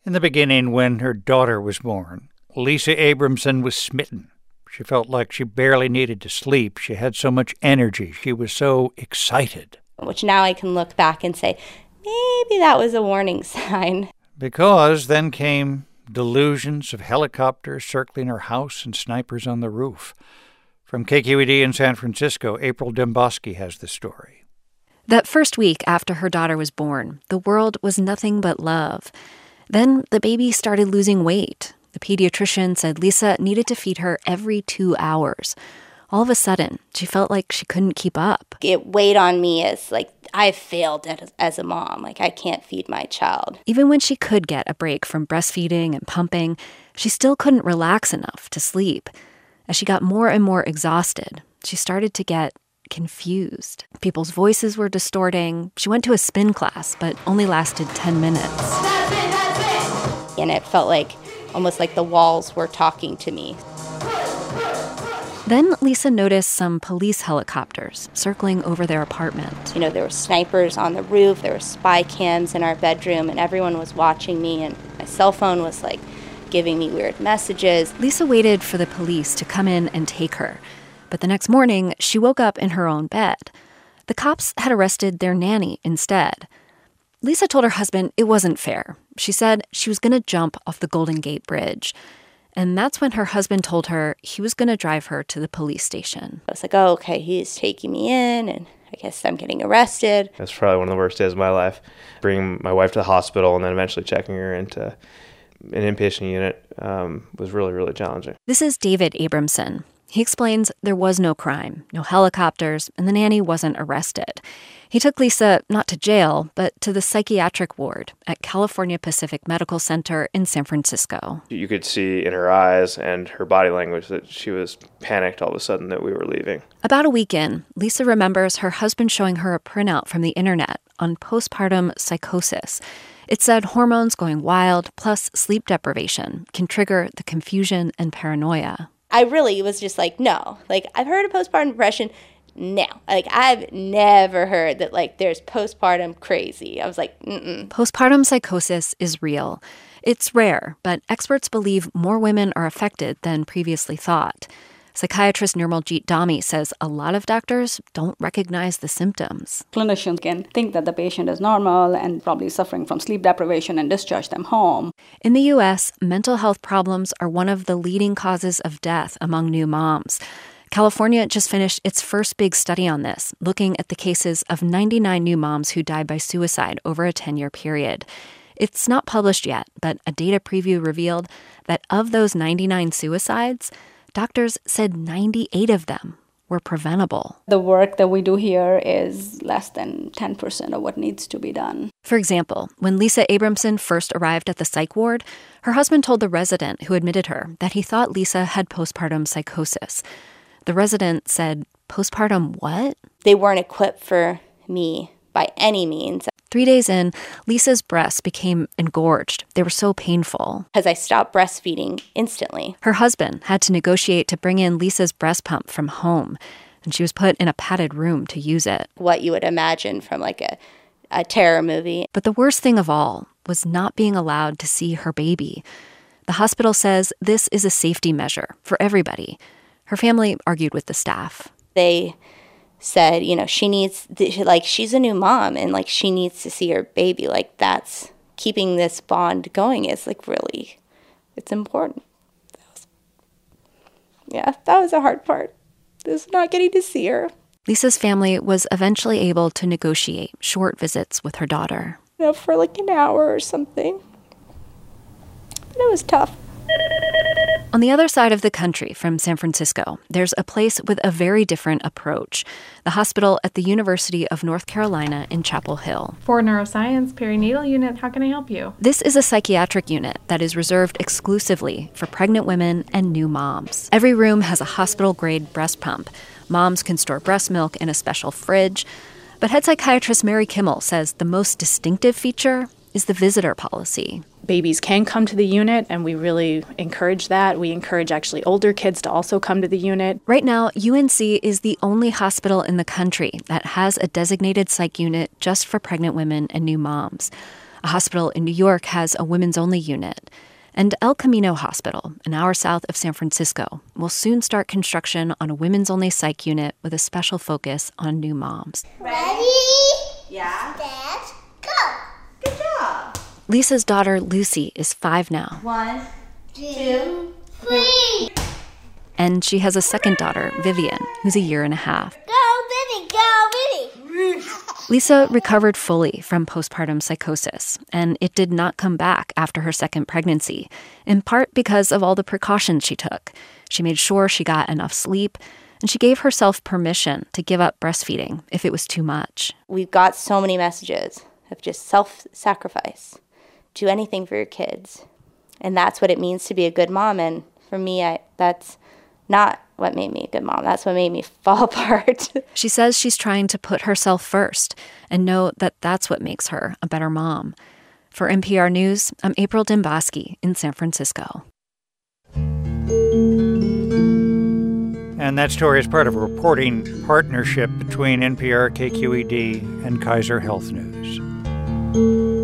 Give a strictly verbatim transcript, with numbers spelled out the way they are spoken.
In the beginning, when her daughter was born, Lisa Abramson was smitten. She felt like she barely needed to sleep. She had so much energy. She was so excited. Which now I can look back and say, maybe that was a warning sign. Because then came delusions of helicopters circling her house and snipers on the roof. From K Q E D in San Francisco, April Dembosky has the story. That first week after her daughter was born, the world was nothing but love. Then the baby started losing weight. The pediatrician said Lisa needed to feed her every two hours. All of a sudden, she felt like she couldn't keep up. It weighed on me as, like, I failed as, as a mom. Like, I can't feed my child. Even when she could get a break from breastfeeding and pumping, she still couldn't relax enough to sleep. As she got more and more exhausted, she started to get confused. People's voices were distorting. She went to a spin class, but only lasted ten minutes. That's it, that's it. And it felt like, almost like the walls were talking to me. Then Lisa noticed some police helicopters circling over their apartment. You know, there were snipers on the roof, there were spy cams in our bedroom, and everyone was watching me, and my cell phone was, like, giving me weird messages. Lisa waited for the police to come in and take her. But the next morning, she woke up in her own bed. The cops had arrested their nanny instead. Lisa told her husband it wasn't fair. She said she was going to jump off the Golden Gate Bridge. And that's when her husband told her he was going to drive her to the police station. I was like, oh, okay, he's taking me in, and I guess I'm getting arrested. That's probably one of the worst days of my life. Bringing my wife to the hospital and then eventually checking her into an inpatient unit um, was really, really challenging. This is David Abramson. He explains there was no crime, no helicopters, and the nanny wasn't arrested. He took Lisa not to jail, but to the psychiatric ward at California Pacific Medical Center in San Francisco. You could see in her eyes and her body language that she was panicked all of a sudden that we were leaving. About a week in, Lisa remembers her husband showing her a printout from the internet on postpartum psychosis. It said hormones going wild plus sleep deprivation can trigger the confusion and paranoia. I really was just like, no. Like, I've heard of postpartum depression. No. Like, I've never heard that, like, there's postpartum crazy. I was like, mm-mm. Postpartum psychosis is real. It's rare, but experts believe more women are affected than previously thought. Psychiatrist Nirmaljit Dhami says a lot of doctors don't recognize the symptoms. Clinicians can think that the patient is normal and probably suffering from sleep deprivation and discharge them home. In the U S, mental health problems are one of the leading causes of death among new moms. California just finished its first big study on this, looking at the cases of ninety-nine new moms who died by suicide over a ten-year period. It's not published yet, but a data preview revealed that of those ninety-nine suicides, doctors said ninety-eight of them were preventable. The work that we do here is less than ten percent of what needs to be done. For example, when Lisa Abramson first arrived at the psych ward, her husband told the resident who admitted her that he thought Lisa had postpartum psychosis. The resident said, postpartum what? They weren't equipped for me by any means. Three days in, Lisa's breasts became engorged. They were so painful. Because I stopped breastfeeding instantly. Her husband had to negotiate to bring in Lisa's breast pump from home, and she was put in a padded room to use it. What you would imagine from like a, a terror movie. But the worst thing of all was not being allowed to see her baby. The hospital says this is a safety measure for everybody. Her family argued with the staff. They said, you know, she needs, like, she's a new mom and, like, she needs to see her baby. Like, that's keeping this bond going is, like, really, it's important. That was, yeah, that was a hard part. Is not getting to see her. Lisa's family was eventually able to negotiate short visits with her daughter. You know, for, like, an hour or something. But it was tough. On the other side of the country from San Francisco, there's a place with a very different approach, the hospital at the University of North Carolina in Chapel Hill. For neuroscience perinatal unit, how can I help you? This is a psychiatric unit that is reserved exclusively for pregnant women and new moms. Every room has a hospital-grade breast pump. Moms can store breast milk in a special fridge. But head psychiatrist Mary Kimmel says the most distinctive feature is the visitor policy. Babies can come to the unit, and we really encourage that. We encourage actually older kids to also come to the unit. Right now, U N C is the only hospital in the country that has a designated psych unit just for pregnant women and new moms. A hospital in New York has a women's-only unit. And El Camino Hospital, an hour south of San Francisco, will soon start construction on a women's-only psych unit with a special focus on new moms. Ready? Yeah. Set, go. Good job. Lisa's daughter, Lucy, is five now. One, two, three. And she has a second daughter, Vivian, who's a year and a half. Go, Vivi, go, Vivi. Lisa recovered fully from postpartum psychosis, and it did not come back after her second pregnancy, in part because of all the precautions she took. She made sure she got enough sleep, and she gave herself permission to give up breastfeeding if it was too much. We've got so many messages of just self-sacrifice. Do anything for your kids. And that's what it means to be a good mom. And for me, I, that's not what made me a good mom. That's what made me fall apart. She says she's trying to put herself first and know that that's what makes her a better mom. For N P R News, I'm April Dembosky in San Francisco. And that story is part of a reporting partnership between N P R, K Q E D, and Kaiser Health News.